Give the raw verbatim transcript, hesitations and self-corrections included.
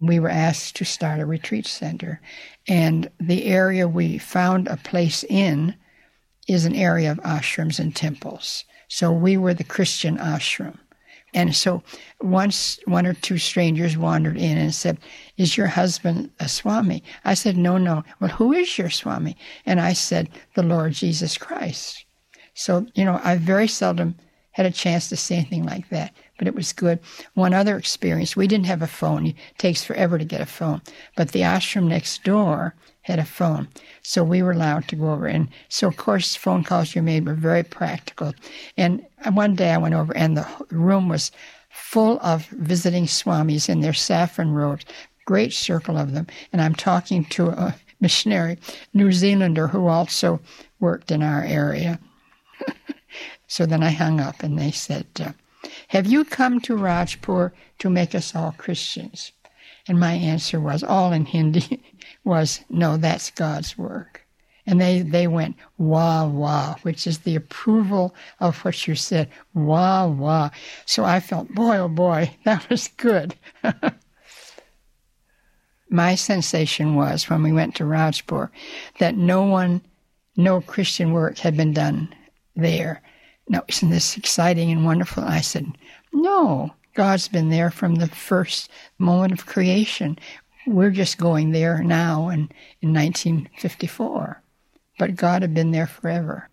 we were asked to start a retreat center. And the area we found a place in is an area of ashrams and temples. So we were the Christian ashram. And so once one or two strangers wandered in and said, "Is your husband a Swami?" I said, "No, no." "Well, who is your Swami?" And I said, "The Lord Jesus Christ." So, you know, I very seldom had a chance to say anything like that, but it was good. One other experience, we didn't have a phone. It takes forever to get a phone. But the ashram next door had a phone, so we were allowed to go over. And so, of course, phone calls you made were very practical. And one day I went over, and the room was full of visiting swamis in their saffron robes, great circle of them. And I'm talking to a missionary, New Zealander, who also worked in our area. So then I hung up, and they said, uh, "Have you come to Rajpur to make us all Christians?" And my answer was, all in Hindi, was, "No, that's God's work." And they, they went, "Wah, wah," which is the approval of what you said. Wah, wah. So I felt, boy, oh boy, that was good. My sensation was, when we went to Rajpur, that no one, no Christian work had been done there. Now, isn't this exciting and wonderful? And I said, no, God's been there from the first moment of creation. We're just going there now in, in nineteen fifty-four. But God had been there forever.